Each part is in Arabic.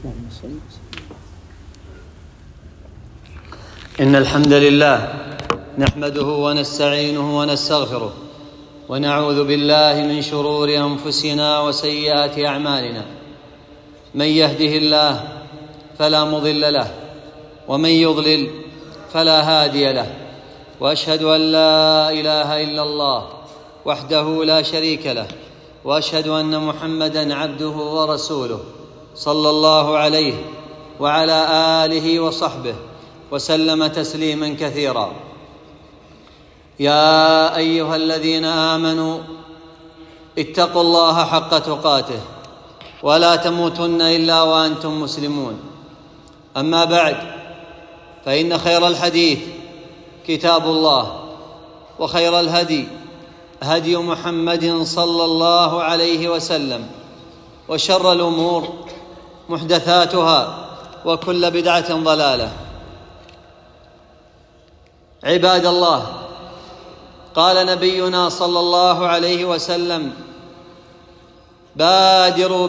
إن الحمد لله نحمده ونستعينه ونستغفره ونعوذ بالله من شرور أنفسنا وسيئات أعمالنا. من يهده الله فلا مضل له ومن يضلل فلا هادي له، وأشهد أن لا إله إلا الله وحده لا شريك له، وأشهد أن محمدًا عبده ورسوله صلى الله عليه وعلى آله وصحبه وسلم تسليما كثيرا. يا أيها الذين آمنوا اتقوا الله حق تقاته ولا تموتن إلا وأنتم مسلمون. أما بعد، فإن خير الحديث كتاب الله، وخير الهدي هدي محمد صلى الله عليه وسلم، وشر الأمور محدثاتها وكل بدعة ضلالة. عباد الله، قال نبينا صلى الله عليه وسلم: بادروا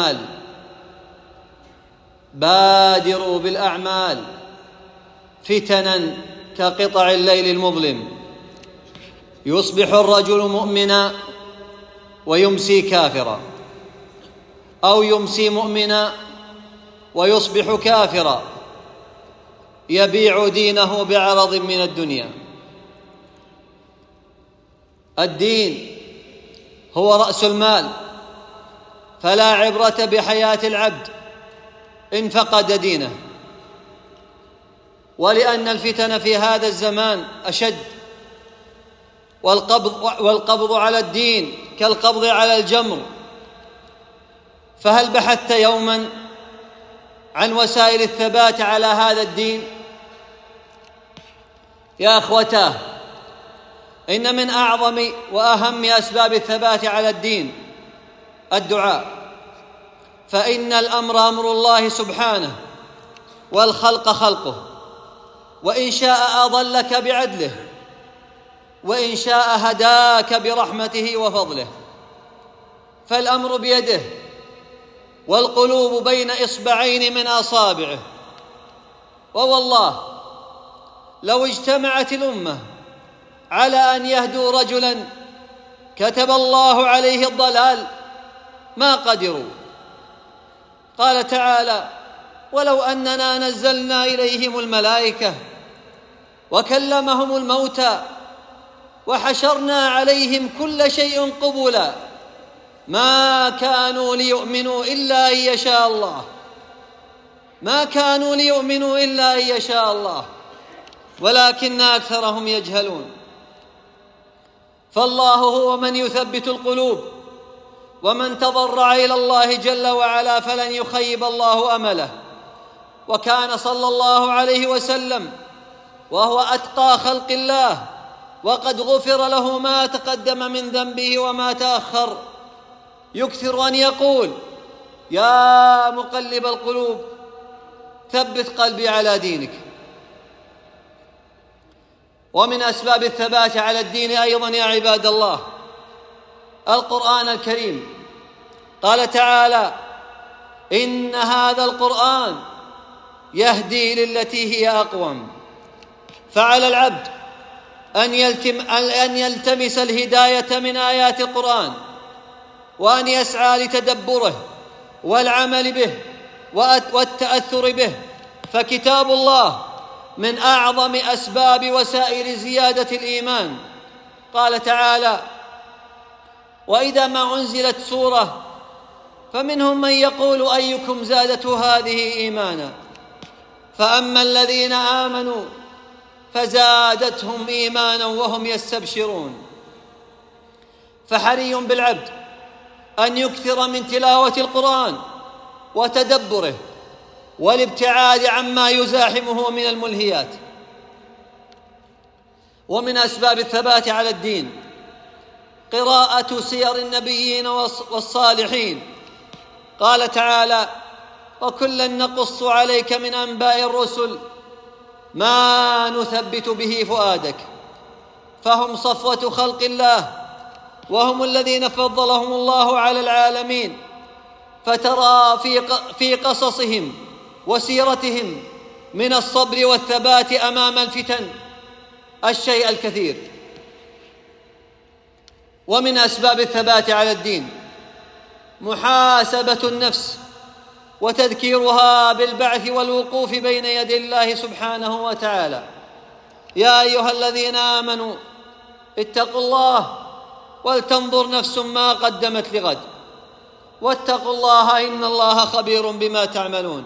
بالأعمال فتنا كقطع الليل المظلم، يصبح الرجل مؤمنا ويمسي كافرا، أو يمسي مؤمنا ويصبح كافرا، يبيع دينه بعرض من الدنيا. الدين هو رأس المال، فلا عبرة بحياة العبد إن فقد دينه، ولأن الفتن في هذا الزمان أشد، والقبض على الدين كالقبض على الجمر. فهل بحثت يوما عن وسائل الثبات على هذا الدين؟ يا أخوتاه، إن من أعظم وأهم أسباب الثبات على الدين الدعاء، فإن الأمر أمر الله سبحانه، والخلق خلقه، وإن شاء أضلك بعدله، وإن شاء هداك برحمته وفضله، فالأمر بيده، والقلوب بين إصبعين من أصابعه. ووالله لو اجتمعت الأمة على أن يهدوا رجلا كتب الله عليه الضلال ما قدروا. قال تعالى: ولو أننا نزلنا إليهم الملائكة وكلمهم الموتى وحشرنا عليهم كل شيء قبلا ما كانوا ليؤمنوا إلا أن يشاء الله، ما كانوا ليؤمنوا إلا أن يشاء الله، ولكن أكثرهم يجهلون. فالله هو من يثبت القلوب، ومن تضرع إلى الله جل وعلا فلن يخيب الله أمله. وكان صلى الله عليه وسلم وهو أتقى خلق الله، وقد غفر له ما تقدم من ذنبه وما تأخر، يكثر أن يقول: يا مقلب القلوب ثبت قلبي على دينك. ومن أسباب الثبات على الدين أيضا يا عباد الله القرآن الكريم. قال تعالى: إن هذا القرآن يهدي للتي هي أقوم. فعلى العبد أن يلتمس الهداية من آيات القرآن، وأن يسعى لتدبره والعمل به والتأثر به، فكتاب الله من أعظم أسباب وسائل زيادة الإيمان. قال تعالى: وإذا ما أنزلت سورة فمنهم من يقول أيكم زادته هذه إيمانا، فأما الذين آمنوا فزادتهم إيمانا وهم يستبشرون. فحري بالعبد أن يكثر من تلاوة القرآن وتدبره، والابتعاد عما يزاحمه من الملهيات. ومن أسباب الثبات على الدين قراءة سير النبيين والصالحين. قال تعالى: وكلا نقص عليك من أنباء الرسل ما نثبت به فؤادك. فهم صفوة خلق الله، وهم الذين فضلهم الله على العالمين، فترى في قصصهم وسيرتهم من الصبر والثبات أمام الفتن الشيء الكثير. ومن أسباب الثبات على الدين محاسبة النفس وتذكيرها بالبعث والوقوف بين يدي الله سبحانه وتعالى. يا أيها الذين آمنوا اتقوا الله ولتنظر نفس ما قدمت لغد واتقوا الله إن الله خبير بما تعملون.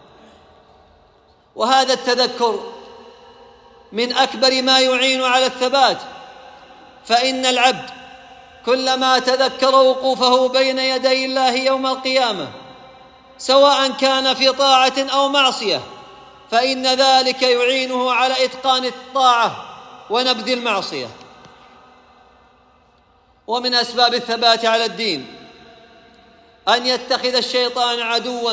وهذا التذكر من أكبر ما يعين على الثبات، فإن العبد كلما تذكر وقوفه بين يدي الله يوم القيامة سواء كان في طاعة أو معصية فإن ذلك يعينه على إتقان الطاعة ونبذ المعصية. ومن أسباب الثبات على الدين أن يتخذ الشيطان عدواً،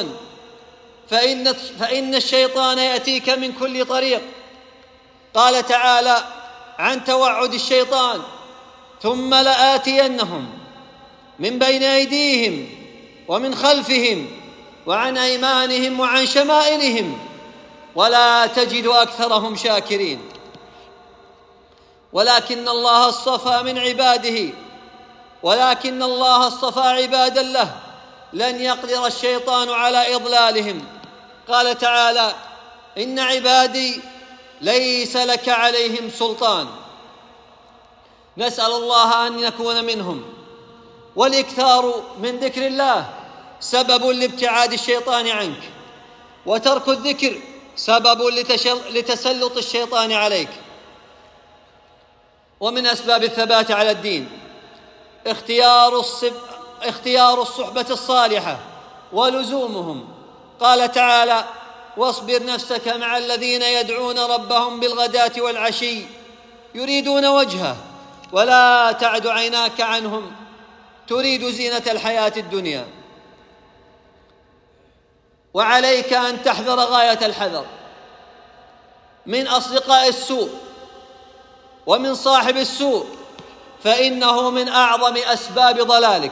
فإن الشيطان يأتيك من كل طريق. قال تعالى عن توعد الشيطان: ثم لآتينهم من بين أيديهم ومن خلفهم وعن أيمانهم وعن شمائلهم ولا تجد أكثرهم شاكرين. ولكن الله اصطفى عبادا له لن يقدر الشيطان على إضلالهم. قال تعالى: إن عبادي ليس لك عليهم سلطان. نسأل الله أن نكون منهم. والإكثار من ذكر الله سبب لابتعاد الشيطان عنك، وترك الذكر سبب لتسلط الشيطان عليك. ومن أسباب الثبات على الدين اختيار الصحبة الصالحة ولزومهم. قال تعالى: واصبر نفسك مع الذين يدعون ربهم بالغداة والعشي يريدون وجهه ولا تعد عيناك عنهم تريد زينة الحياة الدنيا. وعليك أن تحذر غاية الحذر من أصدقاء السوء ومن صاحب السوء، فإنه من أعظم أسباب ضلالك.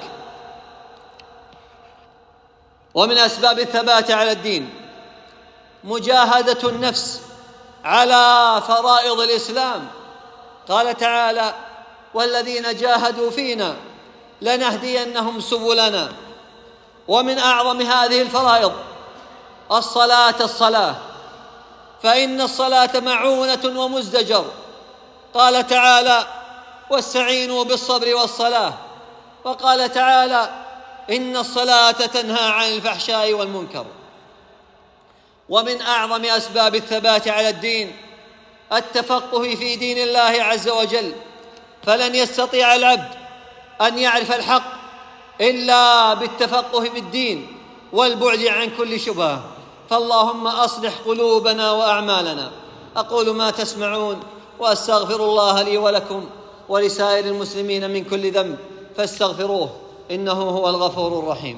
ومن أسباب الثبات على الدين مجاهدة النفس على فرائض الإسلام. قال تعالى: والذين جاهدوا فينا لنهدينهم سبلنا. ومن أعظم هذه الفرائض الصلاة، فإن الصلاة معونة ومزدجر. قال تعالى: واستعينوا بالصبر والصلاة. وقال تعالى: إن الصلاة تنهى عن الفحشاء والمنكر. ومن أعظم أسباب الثبات على الدين التفقه في دين الله عز وجل، فلن يستطيع العبد أن يعرف الحق إلا بالتفقه بالدين والبعد عن كل شبهة. فاللهم أصلح قلوبنا وأعمالنا. أقول ما تسمعون وأستغفر الله لي ولكم ولسائر المسلمين من كل ذنب فاستغفروه إنه هو الغفور الرحيم.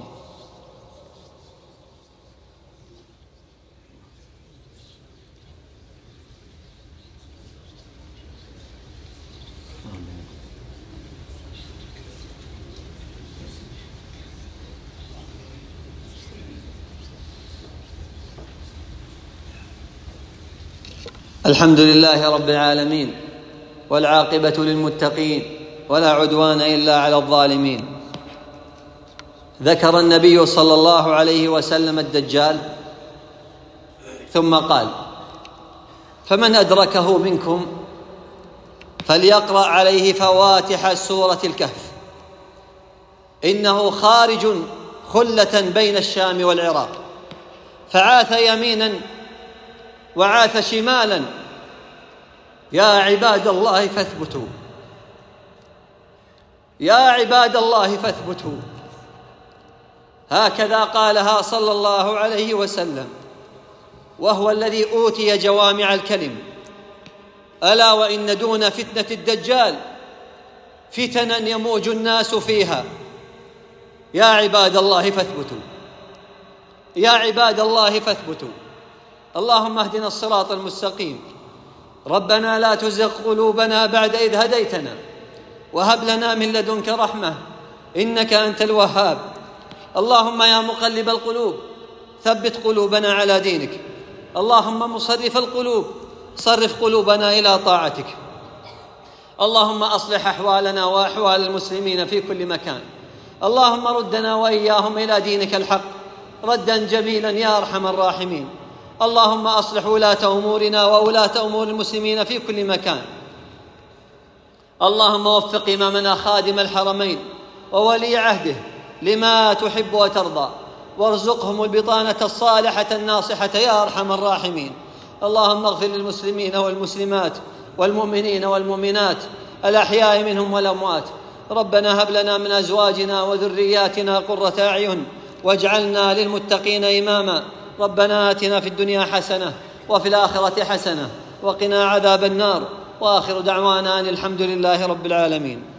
الحمد لله رب العالمين، والعاقبة للمتقين، ولا عدوان إلا على الظالمين. ذكر النبي صلى الله عليه وسلم الدجال ثم قال: فمن أدركه منكم فليقرأ عليه فواتح سورة الكهف، إنه خارج خلة بين الشام والعراق، فعاث يمينا وعاث شمالا. يا عباد الله فاثبتوا، يا عباد الله فاثبتوا. هكذا قالها صلى الله عليه وسلم، وهو الذي أوتي جوامع الكلم. ألا وإن دون فتنة الدجال فتنا يموج الناس فيها. يا عباد الله فاثبتوا، يا عباد الله فاثبتوا. اللهم اهدنا الصراط المستقيم. ربنا لا تزغ قلوبنا بعد إذ هديتنا وهب لنا من لدنك رحمة إنك أنت الوهاب. اللهم يا مقلب القلوب ثبت قلوبنا على دينك. اللهم مصرف القلوب صرف قلوبنا إلى طاعتك. اللهم أصلح أحوالنا وأحوال المسلمين في كل مكان. اللهم ردنا وإياهم إلى دينك الحق ردا جميلا يا أرحم الراحمين. اللهم أصلح ولاة أمورنا وولاة أمور المسلمين في كل مكان. اللهم وفق إمامنا خادم الحرمين وولي عهده لما تحب وترضى، وارزقهم البطانة الصالحة الناصحة يا أرحم الراحمين. اللهم اغفر للمسلمين والمسلمات والمؤمنين والمؤمنات الأحياء منهم والأموات. ربنا هب لنا من أزواجنا وذرياتنا قرة أعين واجعلنا للمتقين إماما. ربنا آتنا في الدنيا حسنة وفي الآخرة حسنة وقنا عذاب النار. وآخر دعوانا أن الحمد لله رب العالمين.